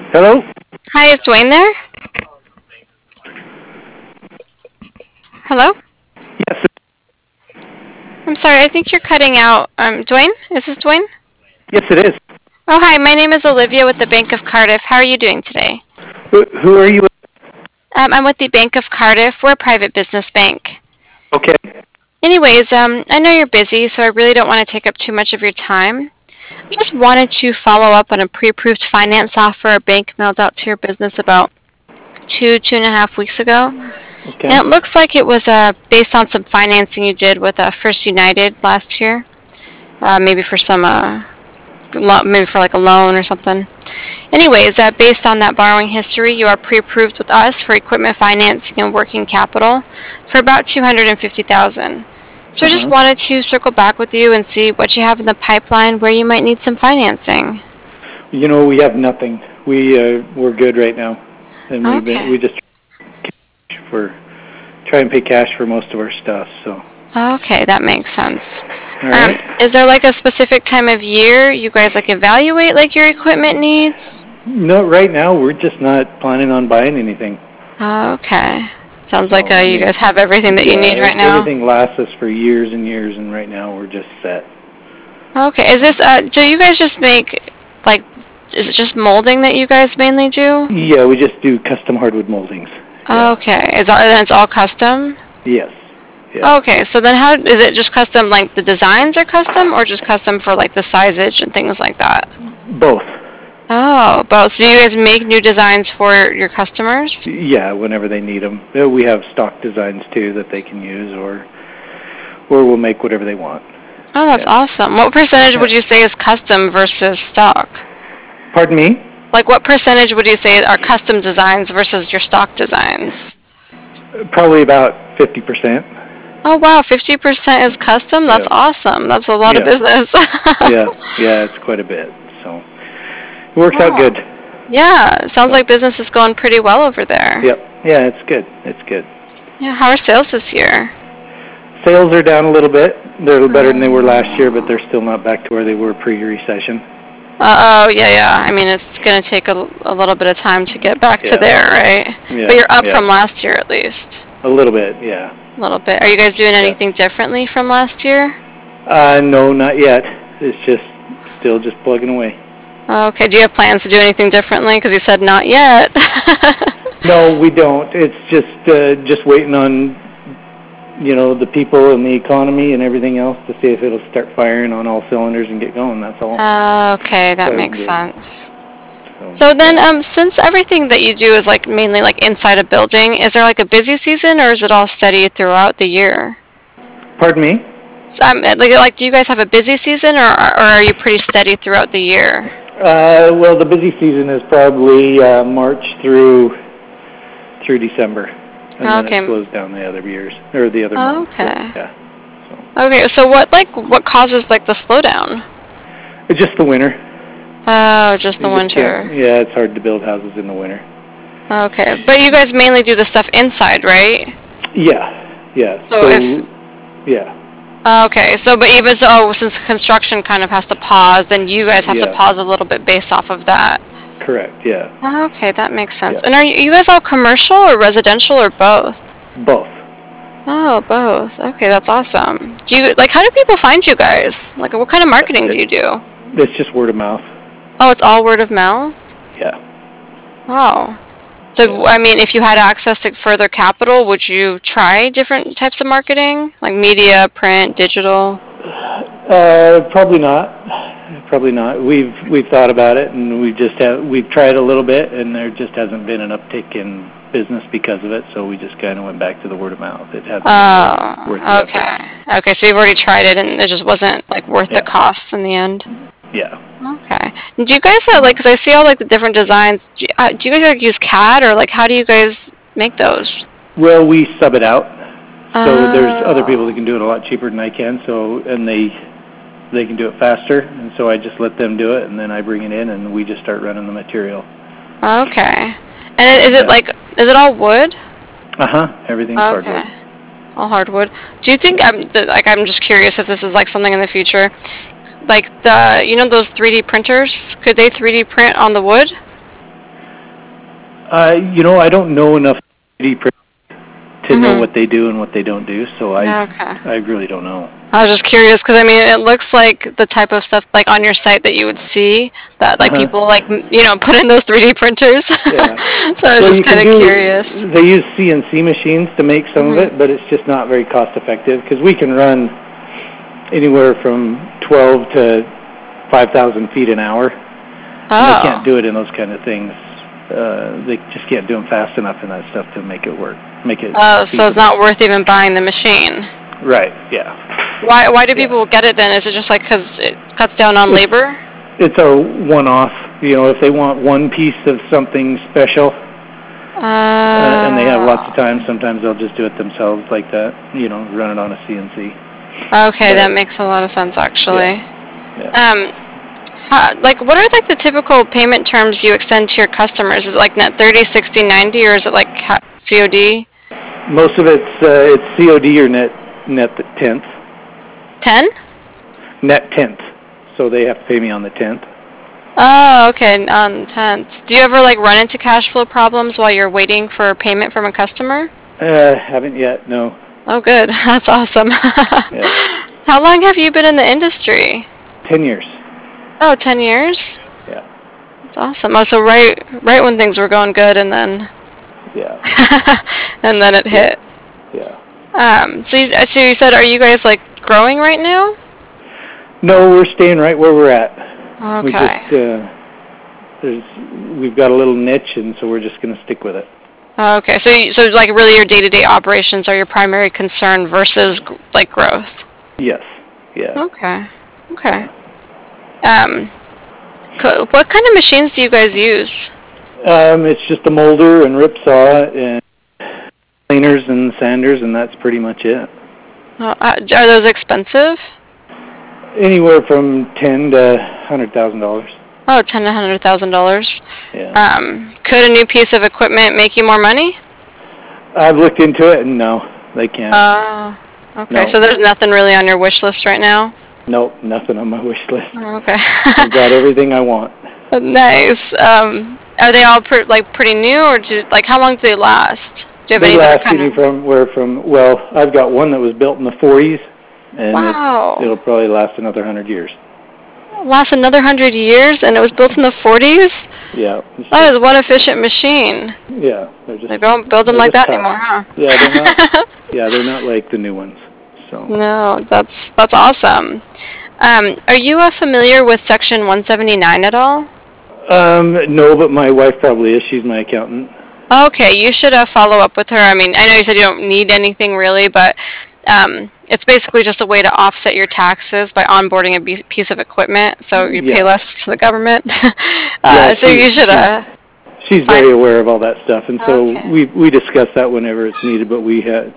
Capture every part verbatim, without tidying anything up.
Hello? Hi, is Dwayne there? Hello? Yes, I'm sorry, I think you're cutting out. Um, Dwayne? Is this Dwayne? yes, it is. Oh, hi, my name is Olivia with the Bank of Cardiff. How are you doing today? Who, who are you? Um, I'm with the Bank of Cardiff. We're a private business bank. Okay. Anyways, um, I know you're busy, so I really don't want to take up too much of your time. I just wanted to follow up on a pre-approved finance offer a bank mailed out to your business about two, two and a half weeks ago. Okay. And it looks like it was uh, based on some financing you did with uh, First United last year. Uh, maybe for some, uh, lo- maybe for like a loan or something. Anyways, uh, based on that borrowing history, you are pre-approved with us for equipment financing and working capital for about two hundred fifty thousand dollars. So I just Uh-huh. wanted to circle back with you and see what you have in the pipeline where you might need some financing. You know, we have nothing. We uh, we're good right now, and we've been Okay. we just for try and pay cash for most of our stuff. So. Okay, that makes sense. All Um, right. is there like a specific time of year you guys like evaluate like your equipment needs? No, right now we're just not planning on buying anything. Okay. Sounds So like uh, I you mean, guys have everything that you yeah, need right e- now. everything lasts us for years and years, and right now we're just set. Okay. Is this uh do you guys just make like is it just molding that you guys mainly do? Yeah, we just do custom hardwood moldings. Yeah. Okay. Is all then it's all custom? Yes. Yeah. Okay. So then how is it just custom like the designs are custom or just custom for like the sizage and things like that? Both. Oh, both. So do you guys make new designs for your customers? Yeah, whenever they need them. Uh, We have stock designs too that they can use, or or we'll make whatever they want. Oh, that's Yeah. awesome. What percentage would Yeah. you say is custom versus stock? Pardon me? Like what percentage would you say are custom designs versus your stock designs? Uh, Probably about fifty percent. Oh wow, fifty percent is custom? That's Yeah. awesome. That's a lot of Yeah. business. Yeah. Yeah, it's quite a bit. So it works out Oh. good. Yeah, it sounds So like business is going pretty well over there. yep. Yeah, it's good. It's good. Yeah, how are sales this year? Sales are down a little bit. They're a little better than they were last year, but Oh. they're still not back to where they were pre-recession. Uh oh, yeah, yeah. I mean, it's gonna take a, a little bit of time to get back to Yeah. there, right? But Yeah. you're up Yeah. from last year at least. A little bit. Yeah. A little bit. Are you guys doing Yeah. anything differently from last year? Uh, no, not yet. It's just still just plugging away. Okay, do you have plans to do anything differently? Because you said not yet. No, we don't. It's just uh, just waiting on you know the people and the economy and everything else to see if it'll start firing on all cylinders and get going. That's all. Okay, that So we can makes do it. sense. So So then, yeah. um, since everything that you do is like mainly like inside a building, is there like a busy season or is it all steady throughout the year? Pardon me. So, um, like, like, do you guys have a busy season or, or are you pretty steady throughout the year? Uh, well, the busy season is probably uh, March through through December, and then it Okay. slows down the other years or the other months. But Okay. yeah. Okay. So what like what causes like the slowdown? It's just the winter. Oh, just the You just can't. winter. Yeah, it's hard to build houses in the winter. Okay, but you guys mainly do the stuff inside, right? Yeah. Yeah. So if So yeah. Okay, so but even so, oh, since construction kind of has to pause, then you guys have to Yeah. pause a little bit based off of that. Correct. Yeah. Okay, that makes sense. Yeah. And are you, you guys all commercial or residential or both? Both. Oh, both. Okay, that's awesome. Do you like how do people find you guys? Like what kind of marketing do It, you do? it's just word of mouth. Oh, it's all word of mouth? Yeah. Wow. Yeah. So, I mean, if you had access to further capital, would you try different types of marketing? Like media, print, digital? Uh, probably not. Probably not. We've we've thought about it, and we just have we've tried a little bit, and there just hasn't been an uptick in business because of it. So we just kind of went back to the word of mouth. It hasn't been worth, worth the Oh, effort. okay. Okay, so you've already tried it and it just wasn't like worth the Yeah. costs in the end. Yeah. Okay. Do you guys have like, because I see all like the different designs. Do you, uh, do you guys like use C A D or like how do you guys make those? Well, we sub it out. So there's other people that Oh. can do it a lot cheaper than I can. So and they they can do it faster, and so I just let them do it, and then I bring it in, and we just start running the material. Okay. And is it Yeah. like, is it all wood? Uh huh. Everything's Okay. hardwood. All hardwood. Do you think I'm th- like I'm just curious if this is like something in the future, like the you know those three D printers? Could they three D print on the wood? Uh, you know, I don't know enough three D printers to Mhm. know what they do and what they don't do, so I Okay. I really don't know. I was just curious because I mean, it looks like the type of stuff like on your site that you would see that like Uh-huh. people like m- you know put in those three D printers. Yeah. So I was Well, you just can kind of do. curious. They use C N C machines to make some of Mhm. it, but it's just not very cost effective because we can run anywhere from twelve to five thousand feet an hour. And they Oh. can't do it in those kind of things. Uh, they just can't do them fast enough in that stuff to make it work. Make it. Oh, so feasible. it's not worth even buying the machine. Right. Yeah. Why? Why do Yeah. people get it then? Is it just like because it cuts down on It's- labor? It's a one-off. You know, if they want one piece of something special, Uh, uh, and they have lots of time, sometimes they'll just do it themselves like that. You know, run it on a C N C. Okay, But- that makes a lot of sense actually. Yeah. Um, how, like what are like the typical payment terms you extend to your customers? Is it like net thirty, sixty, ninety, or is it like ca- C O D? Most of it's uh, it's C O D or net net the tenth, ten? net tenth. So they have to pay me on the tenth. Oh, okay, on tenth. Do you ever like run into cash flow problems while you're waiting for payment from a customer? Uh, haven't yet. No. Oh, good. That's awesome. Yeah. How long have you been in the industry? Ten years. Oh, ten years? Yeah. That's awesome. Oh, so right, right when things were going good, and then, Yeah. and then it hit. Yeah. Um. So you, so you said, are you guys like growing right now? No, we're staying right where we're at. We Okay. just uh, there's we've got a little niche, and so we're just going to stick with it. Okay. So you, so like really your day-to-day operations are your primary concern versus g- like growth. Yes. Yeah. Okay. Okay. Um. co- What kind of machines do you guys use? Um, it's just a molder and rip saw and cleaners and sanders, and that's pretty much it. Uh, uh, are those expensive? Anywhere from ten to hundred thousand dollars. Oh, ten to hundred thousand dollars. Yeah. Um, could a new piece of equipment make you more money? I've looked into it, and no, they can't. Uh, okay. No. So there's nothing really on your wish list right now. Nope, nothing on my wish list. Oh, okay. I've got everything I want. Nice. Um, are they all pre- like pretty new, or do like how long do they last? Do you have They any that last are kind any of? from where from. Well, I've got one that was built in the forties, and Wow. it, it'll probably last another hundred years. Last another hundred years, and it was built in the forties. Yeah. it's That just- is one efficient machine. yeah. They're just. They don't build them they're like just that tough. anymore, huh? Yeah, they're not. Yeah, they're not like the new ones. So. No, that's that's awesome. Um, are you uh, familiar with Section one seventy-nine at all? Um, no, but my wife probably is. She's my accountant. Okay, you should uh, follow up with her. I mean, I know you said you don't need anything really, but um, it's basically just a way to offset your taxes by onboarding a be- piece of equipment, so you pay Yeah. less to the government. uh, Yeah, so she- you should. Uh, She's Fine. very aware of all that stuff, and so Okay. we we discuss that whenever it's needed. But we ha-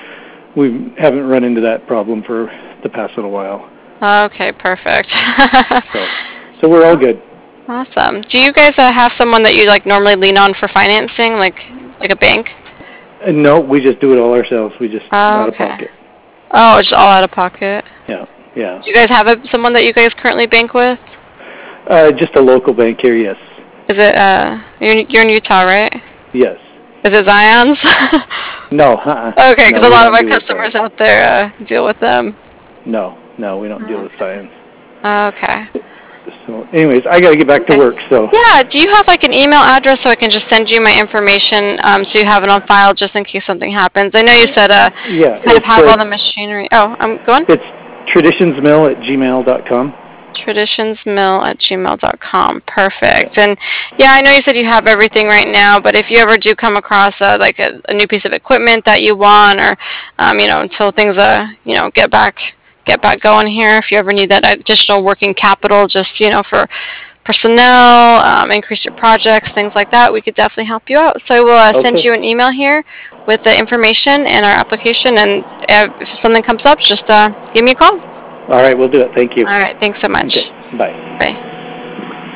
we haven't run into that problem for the past little while. okay, perfect. So so we're all good. Awesome. Do you guys uh, have someone that you like normally lean on for financing, like like a bank? And no, we just do it all ourselves. We just Oh, out of okay. pocket. Oh, it's all out of pocket. Yeah, yeah. Do you guys have a, someone that you guys currently bank with? Uh, just a local bank here. Yes, Is it uh you're in- you're in Utah, right? yes. Is it Zion's? No, uh-uh. Okay, because No, a we lot don't of my do with customers Zions. out there uh, deal with them. No, no, we don't deal with science. Okay. So, anyways, I got to get back Okay. to work. So. Yeah. Do you have like an email address so I can just send you my information um, so you have it on file just in case something happens? I know you said uh Yeah. kind of it's, have uh, all the machinery. Oh, I'm going. It's traditionsmill at gmail dot com. traditionsmill at gmail dot com. Perfect. And yeah, I know you said you have everything right now, but if you ever do come across uh, like a, a new piece of equipment that you want, or um, you know, until things uh, you know, get back get back going here, if you ever need that additional working capital, just you know, for personnel, um, increase your projects, things like that, we could definitely help you out. So I will uh, send Okay. you an email here with the information and our application, and uh, if something comes up, just uh, give me a call. All right, we'll do it. Thank you. All right. Thanks so much. Okay. Bye. Bye.